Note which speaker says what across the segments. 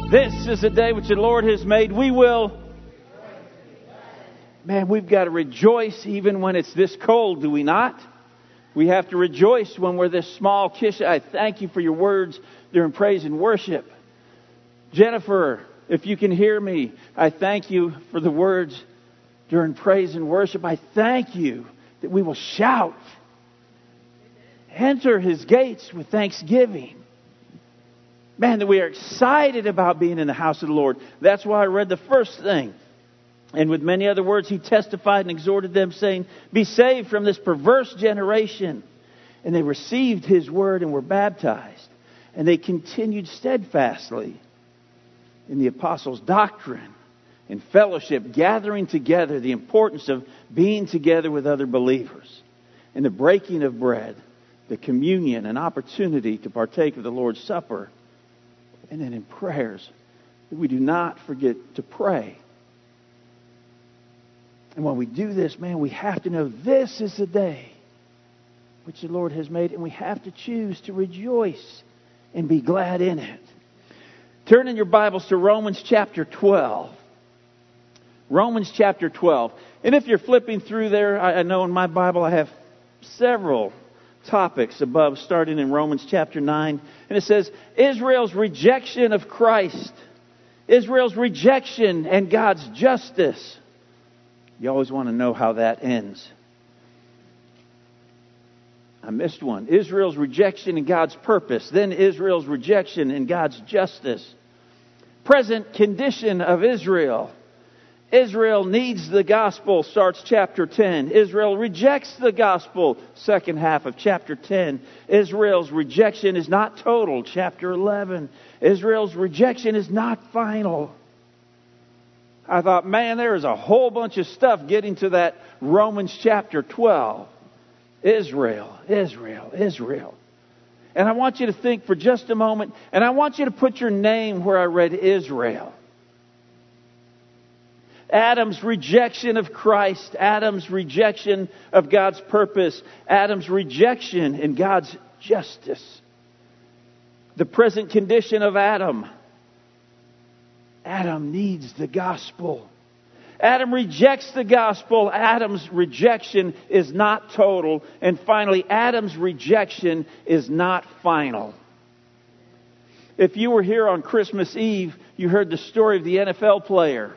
Speaker 1: This is the day which the Lord has made. We will. Man, we've got to rejoice even when it's this cold, do we not? We have to rejoice when we're this small. Kish, I thank you for your words during praise and worship. Jennifer, if you can hear me, I thank you for the words during praise and worship. I thank you that we will shout. Enter His gates with thanksgiving. Man, that we are excited about being in the house of the Lord. That's why I read the first thing. And with many other words, He testified and exhorted them, saying, be saved from this perverse generation. And they received His word and were baptized. And they continued steadfastly in the apostles' doctrine and fellowship, gathering together, the importance of being together with other believers, and the breaking of bread, the communion, an opportunity to partake of the Lord's Supper, and then in prayers, that we do not forget to pray. And when we do this, man, we have to know this is the day which the Lord has made, and we have to choose to rejoice and be glad in it. Turn in your Bibles to Romans chapter 12. Romans chapter 12. And if you're flipping through there, I know in my Bible I have several topics above, starting in Romans chapter 9. And it says, Israel's rejection of Christ. Israel's rejection and God's justice. You always want to know how that ends. I missed one. Israel's rejection and God's purpose. Then Israel's rejection and God's justice. Present condition of Israel. Israel needs the gospel, starts chapter 10. Israel rejects the gospel, second half of chapter 10. Israel's rejection is not total, chapter 11. Israel's rejection is not final. I thought, man, there is a whole bunch of stuff getting to that Romans chapter 12. Israel, Israel, Israel. And I want you to think for just a moment, and I want you to put your name where I read Israel. Adam's rejection of Christ, Adam's rejection of God's purpose, Adam's rejection in God's justice. The present condition of Adam. Adam needs the gospel. Adam rejects the gospel. Adam's rejection is not total. And finally, Adam's rejection is not final. If you were here on Christmas Eve, you heard the story of the NFL player.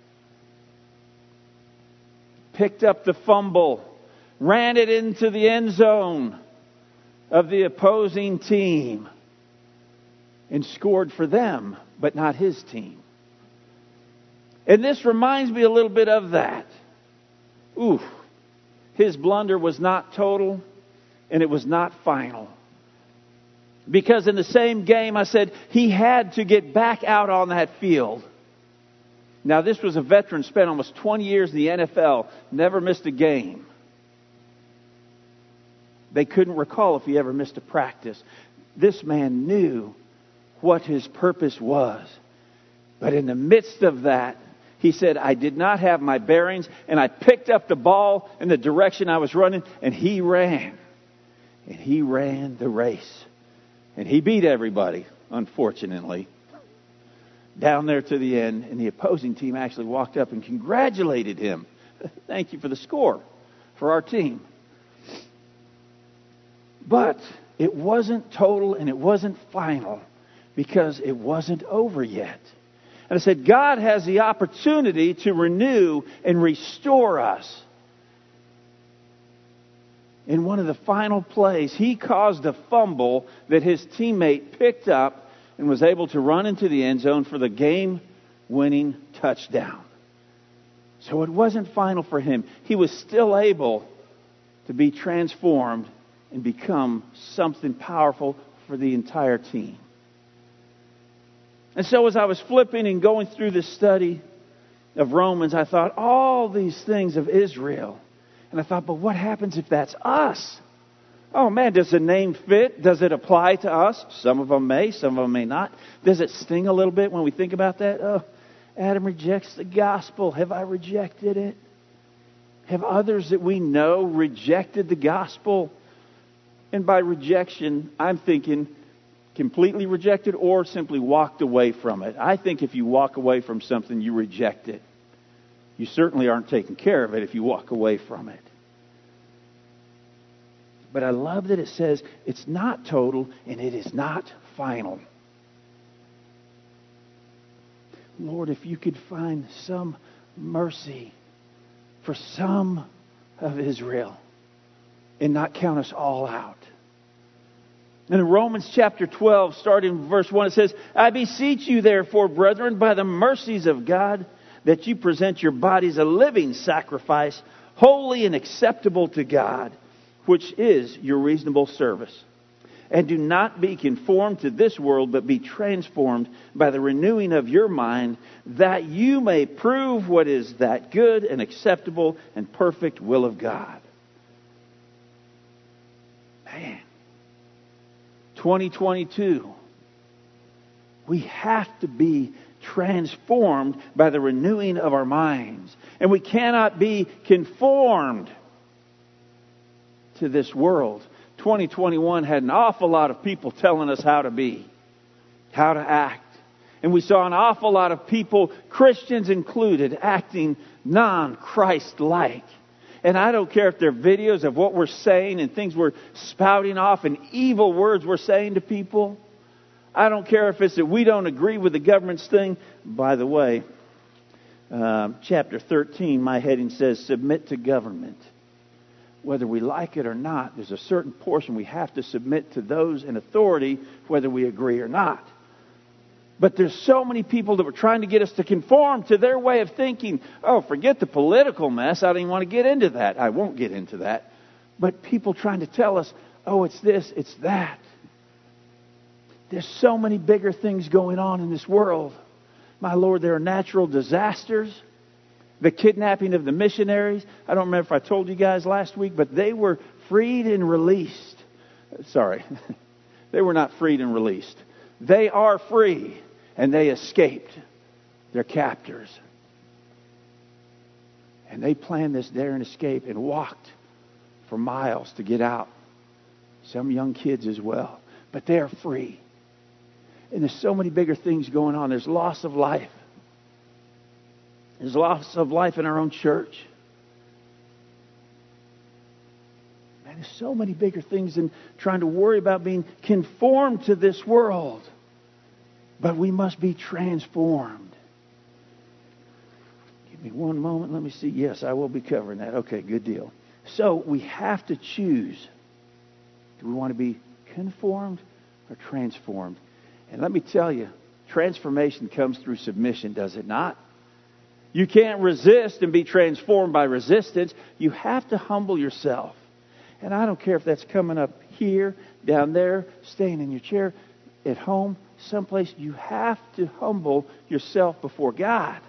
Speaker 1: Picked up the fumble, ran it into the end zone of the opposing team, and scored for them, but not his team. And this reminds me a little bit of that. Oof. His blunder was not total, and it was not final. Because in the same game, I said, he had to get back out on that field. Now, this was a veteran, spent almost 20 years in the NFL, never missed a game. They couldn't recall if he ever missed a practice. This man knew what his purpose was. But in the midst of that, he said, I did not have my bearings, and I picked up the ball in the direction I was running, and he ran. And he ran the race. And he beat everybody, unfortunately. Down there to the end, and the opposing team actually walked up and congratulated him. Thank you for the score for our team. But it wasn't total and it wasn't final because it wasn't over yet. And I said, God has the opportunity to renew and restore us. In one of the final plays, he caused a fumble that his teammate picked up and was able to run into the end zone for the game-winning touchdown. So it wasn't final for him. He was still able to be transformed and become something powerful for the entire team. And so as I was flipping and going through this study of Romans, I thought all these things of Israel. And I thought, but what happens if that's us? Oh man, does the name fit? Does it apply to us? Some of them may, some of them may not. Does it sting a little bit when we think about that? Oh, Adam rejects the gospel. Have I rejected it? Have others that we know rejected the gospel? And by rejection, I'm thinking, completely rejected or simply walked away from it. I think if you walk away from something, you reject it. You certainly aren't taking care of it if you walk away from it. But I love that it says it's not total and it is not final. Lord, if you could find some mercy for some of Israel and not count us all out. And in Romans chapter 12, starting in verse 1, it says, I beseech you therefore, brethren, by the mercies of God, that you present your bodies a living sacrifice, holy and acceptable to God, which is your reasonable service. And do not be conformed to this world, but be transformed by the renewing of your mind, that you may prove what is that good and acceptable and perfect will of God. Man, 2022, we have to be transformed by the renewing of our minds. And we cannot be conformed to this world. 2021 had an awful lot of people telling us how to be, how to act. And we saw an awful lot of people, Christians included, acting non-Christ-like. And I don't care if they're videos of what we're saying and things we're spouting off and evil words we're saying to people. I don't care if it's that we don't agree with the government's thing. By the way, chapter 13, my heading says, submit to government. Whether we like it or not, there's a certain portion we have to submit to those in authority, whether we agree or not. But there's so many people that were trying to get us to conform to their way of thinking. Oh, forget the political mess. I don't even want to get into that. I won't get into that. But people trying to tell us, oh, it's this, it's that. There's so many bigger things going on in this world. My Lord, there are natural disasters. The kidnapping of the missionaries. I don't remember if I told you guys last week, but they were freed and released. Sorry. They were not freed and released. They are free, and they escaped their captors. And they planned this daring escape and walked for miles to get out. Some young kids as well. But they are free. And there's so many bigger things going on. There's loss of life. There's loss of life in our own church. Man, there's so many bigger things than trying to worry about being conformed to this world. But we must be transformed. Give me one moment. Let me see. Yes, I will be covering that. Okay, good deal. So we have to choose. Do we want to be conformed or transformed? And let me tell you, transformation comes through submission, does it not? You can't resist and be transformed by resistance. You have to humble yourself. And I don't care if that's coming up here, down there, staying in your chair, at home, someplace. You have to humble yourself before God.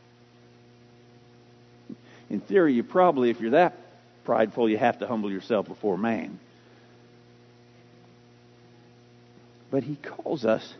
Speaker 1: In theory, you probably, if you're that prideful, you have to humble yourself before man. But He calls us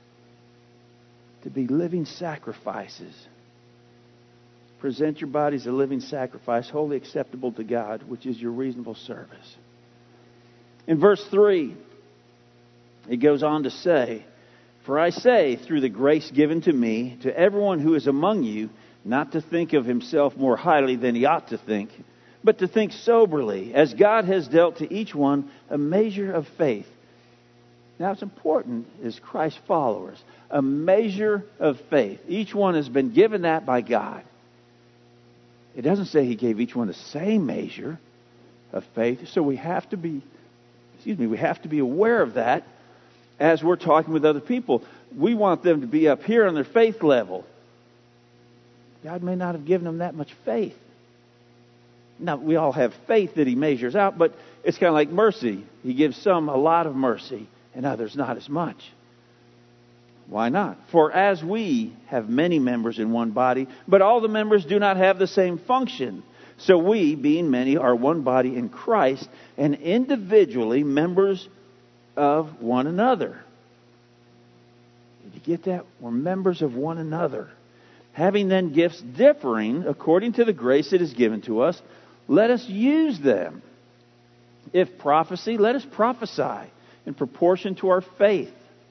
Speaker 1: to be living sacrifices. Present your bodies a living sacrifice, wholly acceptable to God, which is your reasonable service. In verse 3, it goes on to say, for I say, through the grace given to me, to everyone who is among you, not to think of himself more highly than he ought to think, but to think soberly, as God has dealt to each one a measure of faith. Now, it's important as Christ followers, a measure of faith. Each one has been given that by God. It doesn't say He gave each one the same measure of faith. So we have to be aware of that as we're talking with other people. We want them to be up here on their faith level. God may not have given them that much faith. Now, we all have faith that He measures out, but it's kind of like mercy. He gives some a lot of mercy and others not as much. Why not? For as we have many members in one body, but all the members do not have the same function. So we, being many, are one body in Christ, and individually members of one another. Did you get that? We're members of one another. Having then gifts differing according to the grace that is given to us, let us use them. If prophecy, let us prophesy in proportion to our faith.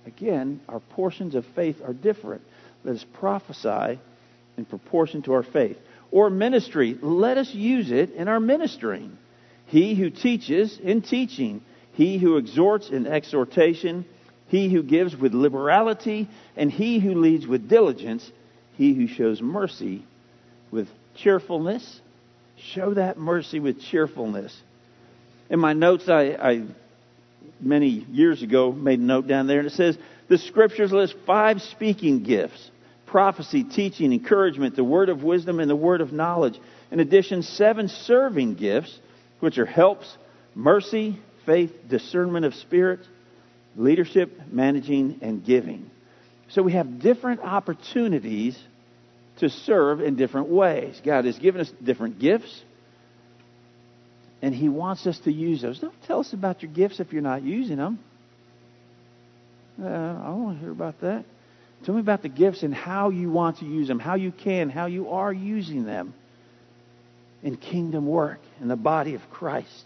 Speaker 1: Again, our portions of faith are different. Let us prophesy in proportion to our faith. Or ministry, let us use it in our ministering. He who teaches in teaching, he who exhorts in exhortation, he who gives with liberality, and he who leads with diligence, he who shows mercy with cheerfulness. Show that mercy with cheerfulness. In my notes, I many years ago made a note down there, and it says, the Scriptures list 5 speaking gifts: prophecy, teaching, encouragement, the word of wisdom, and the word of knowledge. In addition, 7 serving gifts, which are helps, mercy, faith, discernment of spirit, leadership, managing, and giving. So we have different opportunities to serve in different ways. God has given us different gifts, and He wants us to use those. Don't tell us about your gifts if you're not using them. I don't want to hear about that. Tell me about the gifts and how you want to use them, how you can, how you are using them in kingdom work, in the body of Christ.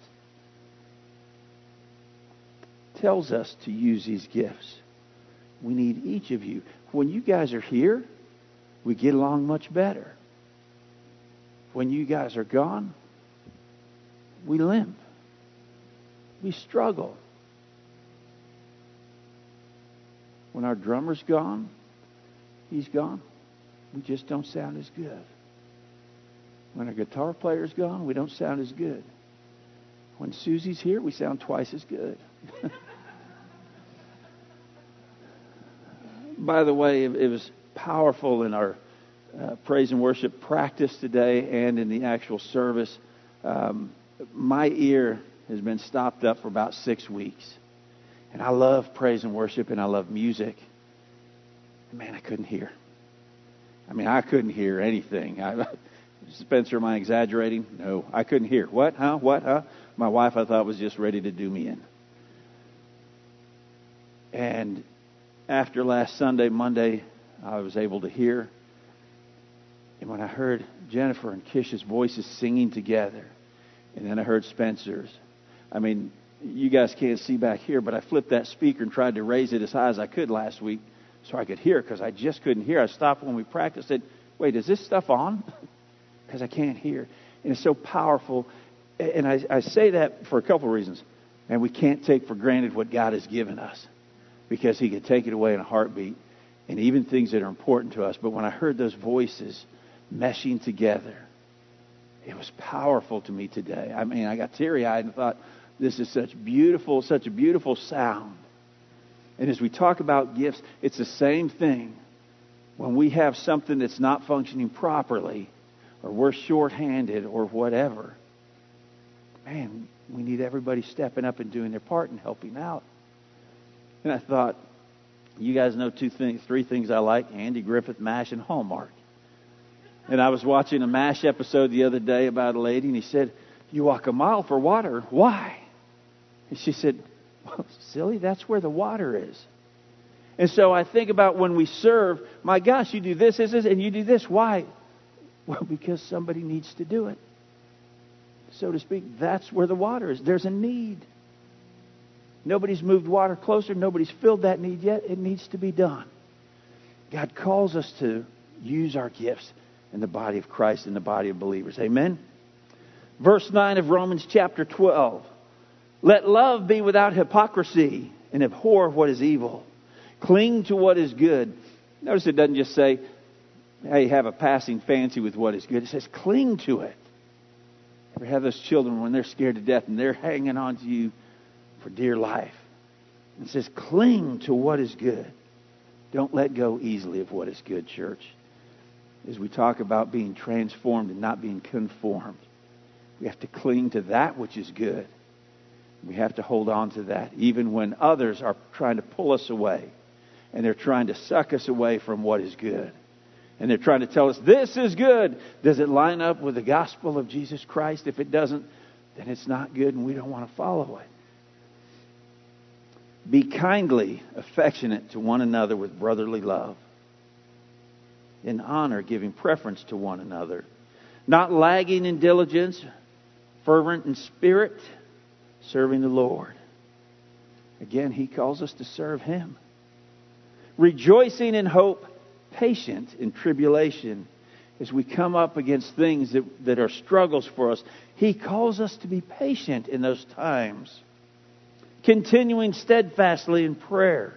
Speaker 1: It tells us to use these gifts. We need each of you. When you guys are here, we get along much better. When you guys are gone, we limp. We struggle. When our drummer's gone, he's gone, we just don't sound as good. When our guitar player's gone, we don't sound as good. When Susie's here, we sound twice as good. By the way, it was powerful in our praise and worship practice today and in the actual service. My ear has been stopped up for about 6 weeks. And I love praise and worship and I love music. Man, I couldn't hear. I couldn't hear anything. Spencer, am I exaggerating? No, I couldn't hear. What? Huh? What? Huh? My wife, I thought, was just ready to do me in. And after last Sunday, Monday, I was able to hear. And when I heard Jennifer and Kish's voices singing together, and then I heard Spencer's, you guys can't see back here, but I flipped that speaker and tried to raise it as high as I could last week so I could hear, because I just couldn't hear. I stopped when we practiced it. Wait, is this stuff on? Because I can't hear. And it's so powerful. And I say that for a couple of reasons. And we can't take for granted what God has given us, because He could take it away in a heartbeat, and even things that are important to us. But when I heard those voices meshing together, it was powerful to me today. I got teary-eyed and thought, this is such a beautiful sound. And as we talk about gifts, it's the same thing. When we have something that's not functioning properly, or we're short-handed or whatever, man, we need everybody stepping up and doing their part and helping out. And I thought, you guys know 3 things I like: Andy Griffith, MASH, and Hallmark. And I was watching a MASH episode the other day about a lady, and he said, you walk a mile for water. Why? And she said, well, silly, that's where the water is. And so I think about when we serve, my gosh, you do this, and you do this. Why? Well, because somebody needs to do it. So to speak, that's where the water is. There's a need. Nobody's moved water closer. Nobody's filled that need yet. It needs to be done. God calls us to use our gifts in the body of Christ, in the body of believers. Amen? Verse 9 of Romans chapter 12. Let love be without hypocrisy, and abhor what is evil. Cling to what is good. Notice it doesn't just say, hey, have a passing fancy with what is good. It says, cling to it. Ever have those children when they're scared to death and they're hanging on to you for dear life? It says, cling to what is good. Don't let go easily of what is good, church. As we talk about being transformed and not being conformed, we have to cling to that which is good. We have to hold on to that, even when others are trying to pull us away, and they're trying to suck us away from what is good. And they're trying to tell us, this is good. Does it line up with the gospel of Jesus Christ? If it doesn't, then it's not good, and we don't want to follow it. Be kindly affectionate to one another with brotherly love, in honor, giving preference to one another, not lagging in diligence, fervent in spirit, serving the Lord. Again, He calls us to serve Him. rejoicing in hope, patient in tribulation. As we come up against things that are struggles for us, He calls us to be patient in those times. Continuing steadfastly in prayer.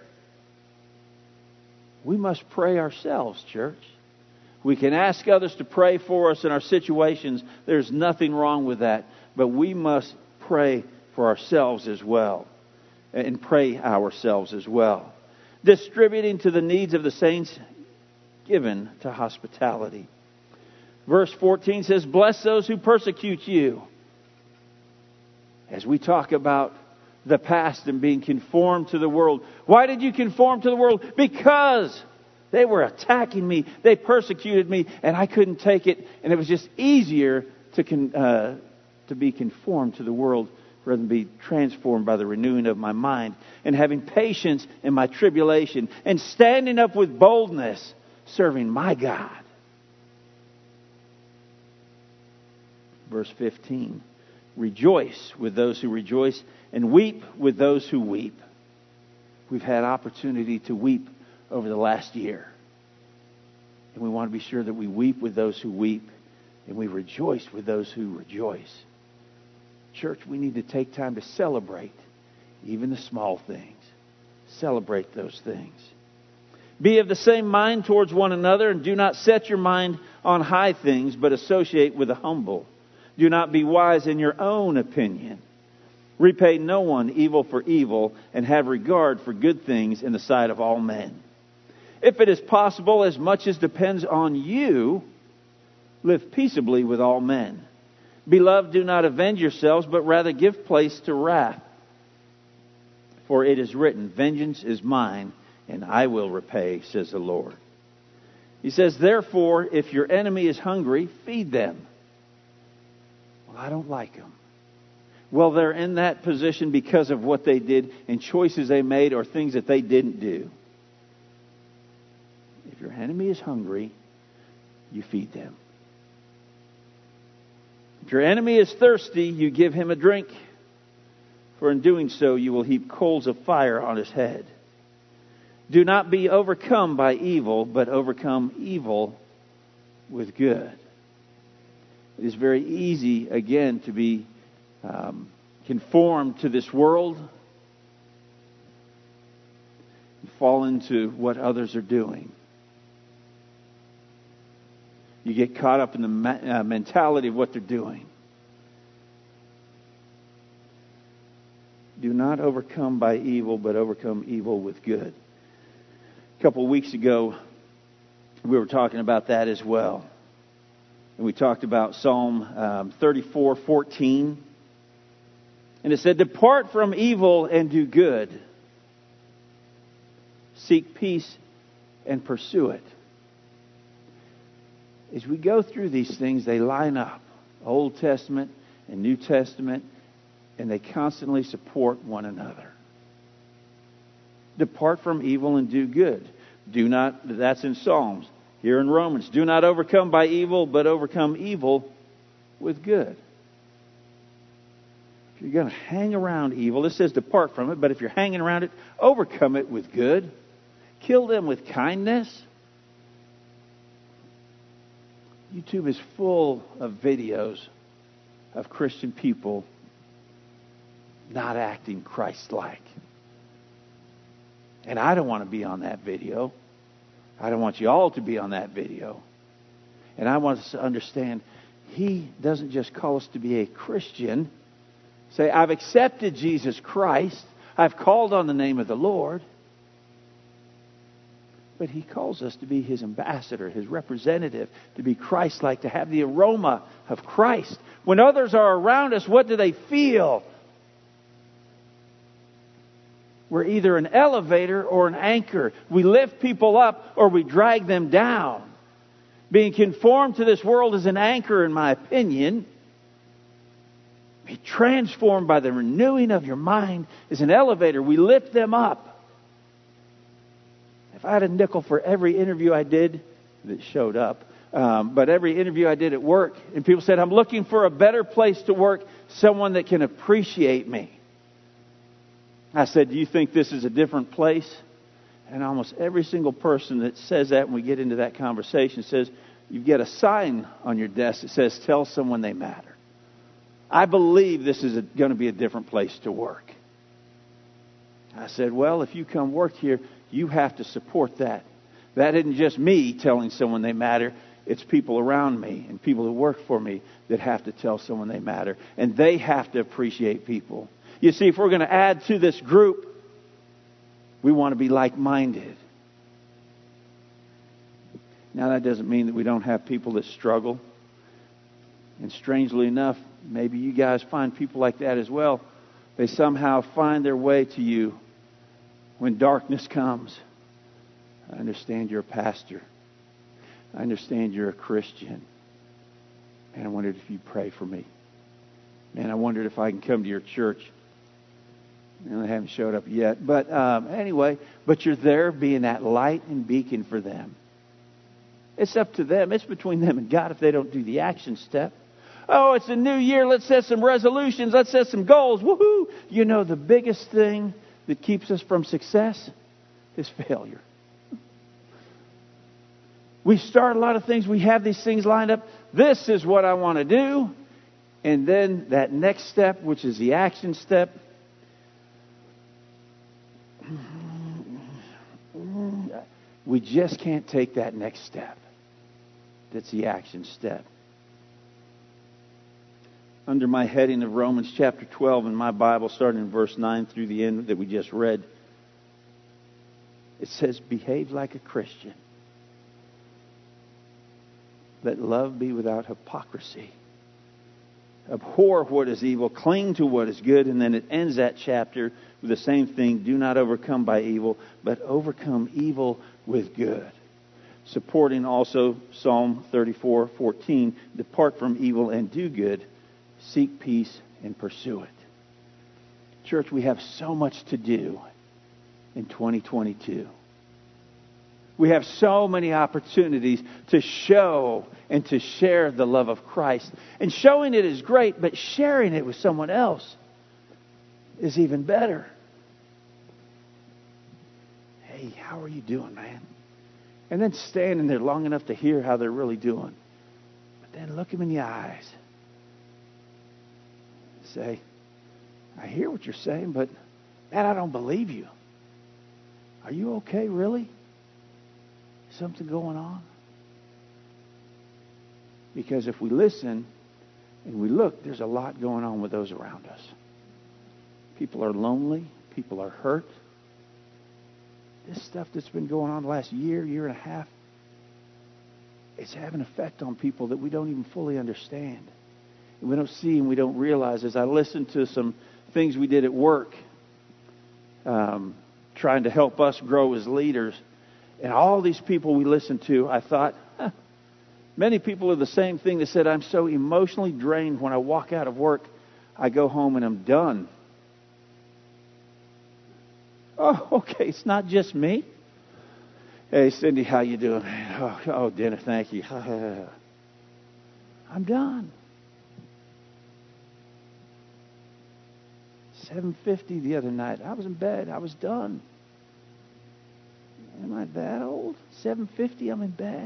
Speaker 1: We must pray ourselves, church. We can ask others to pray for us in our situations. There's nothing wrong with that. But we must pray for ourselves as well. And pray ourselves as well. Distributing to the needs of the saints, given to hospitality. Verse 14 says, bless those who persecute you. As we talk about the past and being conformed to the world. Why did you conform to the world? Because they were attacking me. They persecuted me, and I couldn't take it. And it was just easier to be conformed to the world rather than be transformed by the renewing of my mind. And having patience in my tribulation. And standing up with boldness, serving my God. Verse 15. Rejoice with those who rejoice and weep with those who weep. We've had opportunity to weep over the last year. And we want to be sure that we weep with those who weep and we rejoice with those who rejoice. Church, we need to take time to celebrate even the small things. Celebrate those things. Be of the same mind towards one another, and do not set your mind on high things, but associate with the humble. Do not be wise in your own opinion. Repay no one evil for evil, and have regard for good things in the sight of all men. If it is possible, as much as depends on you, live peaceably with all men. Beloved, do not avenge yourselves, but rather give place to wrath. For it is written, vengeance is mine, and I will repay, says the Lord. He says, therefore, if your enemy is hungry, feed them. Well, I don't like them. Well, they're in that position because of what they did and choices they made or things that they didn't do. If your enemy is hungry, you feed them. If your enemy is thirsty, you give him a drink. For in doing so, you will heap coals of fire on his head. Do not be overcome by evil, but overcome evil with good. It is very easy, again, to be conformed to this world and fall into what others are doing. You get caught up in the mentality of what they're doing. Do not overcome by evil, but overcome evil with good. A couple of weeks ago, we were talking about that as well. And we talked about Psalm 34:14. And it said, depart from evil and do good. Seek peace and pursue it. As we go through these things, they line up. Old Testament and New Testament. And they constantly support one another. Depart from evil and do good. Do not, that's in Psalms. Here in Romans, do not overcome by evil, but overcome evil with good. If you're going to hang around evil, it says depart from it, but if you're hanging around it, overcome it with good. Kill them with kindness. YouTube is full of videos of Christian people not acting Christ-like. And I don't want to be on that video. I don't want you all to be on that video. And I want us to understand, He doesn't just call us to be a Christian. Say, I've accepted Jesus Christ. I've called on the name of the Lord. But He calls us to be His ambassador, His representative, to be Christ-like, to have the aroma of Christ. When others are around us, what do they feel? We're either an elevator or an anchor. We lift people up or we drag them down. Being conformed to this world is an anchor, in my opinion. Be transformed by the renewing of your mind is an elevator. We lift them up. If I had a nickel for every interview I did that showed up, but every interview I did at work, and people said, I'm looking for a better place to work, someone that can appreciate me. I said, do you think this is a different place? And almost every single person that says that when we get into that conversation says, you get a sign on your desk that says, tell someone they matter. I believe this is going to be a different place to work. I said, well, if you come work here, you have to support that. That isn't just me telling someone they matter. It's people around me and people who work for me that have to tell someone they matter. And they have to appreciate people. You see, if we're going to add to this group, we want to be like-minded. Now, that doesn't mean that we don't have people that struggle. And strangely enough, maybe you guys find people like that as well. They somehow find their way to you when darkness comes. I understand you're a pastor. I understand you're a Christian. Man, I wondered if you'd pray for me. Man, I wondered if I can come to your church. And they haven't showed up yet. But anyway, but you're there being that light and beacon for them. It's up to them. It's between them and God if they don't do the action step. Oh, it's a new year. Let's set some resolutions. Let's set some goals. Woohoo! You know, the biggest thing that keeps us from success is failure. We start a lot of things. We have these things lined up. This is what I want to do. And then that next step, which is the action step, we just can't take that next step. That's the action step. Under my heading of Romans chapter 12 in my Bible, starting in verse 9 through the end that we just read, it says, behave like a Christian. Let love be without hypocrisy. Abhor what is evil, cling to what is good, and then it ends that chapter with the same thing. Do not overcome by evil, but overcome evil with good. Supporting also Psalm 34:14, depart from evil and do good, seek peace and pursue it. Church, we have so much to do in 2022. We have so many opportunities to show and to share the love of Christ. And showing it is great, but sharing it with someone else is even better. Hey, how are you doing, man? And then standing there long enough to hear how they're really doing. But then look them in the eyes. Say, I hear what you're saying, but man, I don't believe you. Are you okay, really? Something going on? Because if we listen and we look, there's a lot going on with those around us. People are lonely. People are hurt. This stuff that's been going on the last year and a half, it's having an effect on people that we don't even fully understand. And we don't see and we don't realize. As I listened to some things we did at work, trying to help us grow as leaders, and all these people we listened to, I thought, many people are the same thing. They said, I'm so emotionally drained when I walk out of work, I go home and I'm done. Oh, okay, it's not just me. Hey, Cindy, how you doing? Oh, dinner, thank you. I'm done. 7:50 the other night. I was in bed. I was done. Am I that old? 7:50, I'm in bed.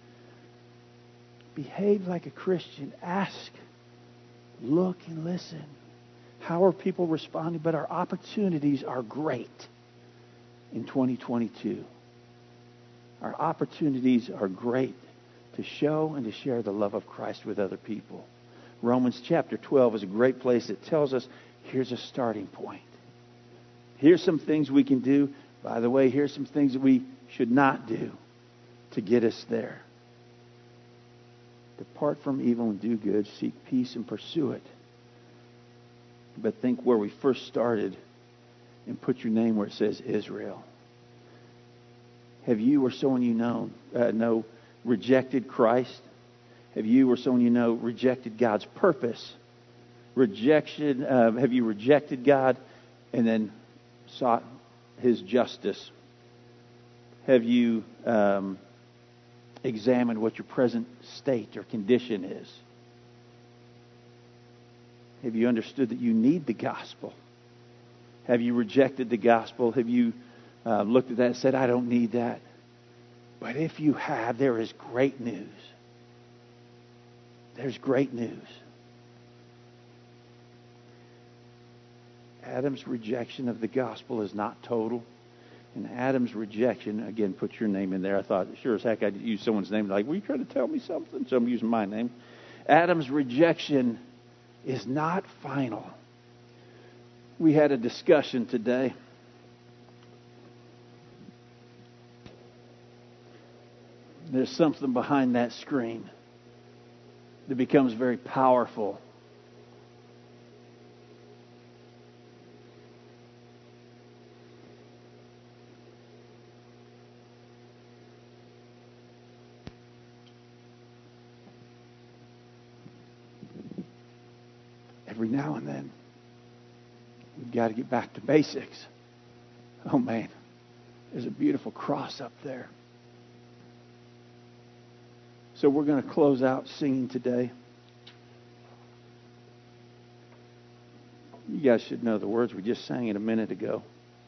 Speaker 1: Behave like a Christian. Ask. Look and listen. How are people responding? But our opportunities are great in 2022. Our opportunities are great to show and to share the love of Christ with other people. Romans chapter 12 is a great place that tells us here's a starting point. Here's some things we can do. By the way, here's some things that we should not do to get us there. Depart from evil and do good. Seek peace and pursue it. But think where we first started and put your name where it says Israel. Have you or someone you know rejected Christ? Have you or someone you know rejected God's purpose? Have you rejected God and then sought His justice? Have you examined what your present state or condition is? Have you understood that you need the gospel? Have you rejected the gospel? Have you looked at that and said, I don't need that. But if you have, there is great news. There's great news. Adam's rejection of the gospel is not total. And Adam's rejection, again, put your name in there. I thought, sure as heck, I'd use someone's name. Like, were you trying to tell me something? So I'm using my name. Adam's rejection is not final. We had a discussion today. There's something behind that screen that becomes very powerful. Every now and then, we've got to get back to basics. Oh man, there's a beautiful cross up there. So we're going to close out singing today. You guys should know the words. We just sang it a minute ago.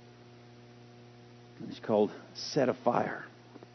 Speaker 1: It's called Set a Fire.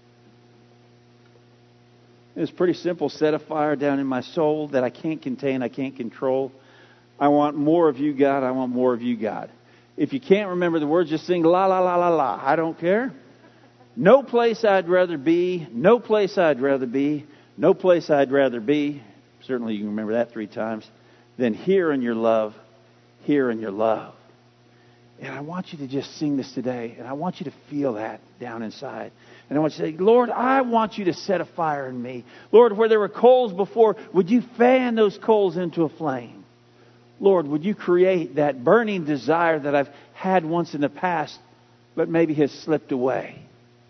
Speaker 1: It's pretty simple. Set a fire down in my soul that I can't contain, I can't control. I want more of you, God. I want more of you, God. If you can't remember the words, just sing la, la, la, la, la. I don't care. No place I'd rather be. No place I'd rather be. No place I'd rather be. Certainly you can remember that 3 times. Than here in your love. Here in your love. And I want you to just sing this today. And I want you to feel that down inside. And I want you to say, Lord, I want you to set a fire in me. Lord, where there were coals before, would you fan those coals into a flame? Lord, would you create that burning desire that I've had once in the past, but maybe has slipped away?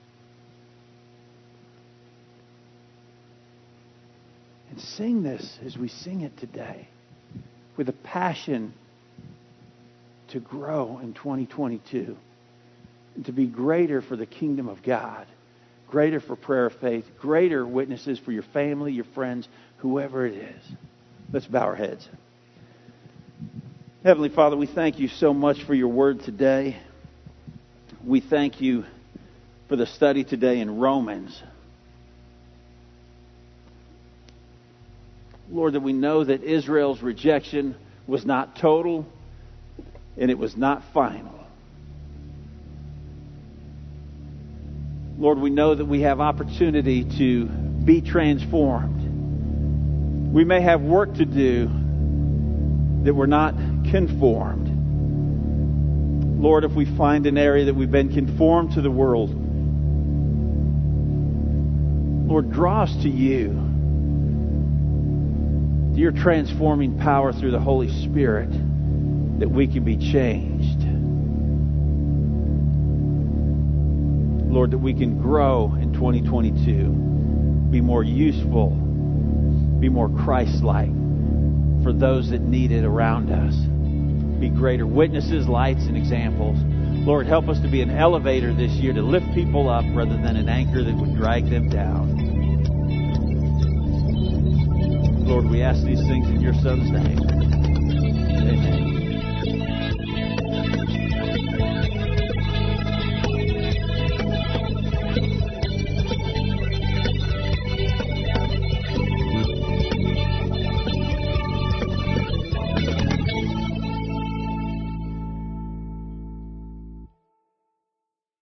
Speaker 1: And sing this as we sing it today with a passion to grow in 2022 and to be greater for the kingdom of God, greater for prayer of faith, greater witnesses for your family, your friends, whoever it is. Let's bow our heads. Heavenly Father, we thank you so much for your word today. We thank you for the study today in Romans. Lord, that we know that Israel's rejection was not total and it was not final. Lord, we know that we have opportunity to be transformed. We may have work to do that we're not conformed. Lord, if we find an area that we've been conformed to the world, Lord, draw us to you, to your transforming power through the Holy Spirit, that we can be changed. Lord, that we can grow in 2022, be more useful, be more Christ-like for those that need it around us. Be greater witnesses, lights, and examples. Lord, help us to be an elevator this year to lift people up rather than an anchor that would drag them down. Lord, we ask these things in your Son's name. Amen.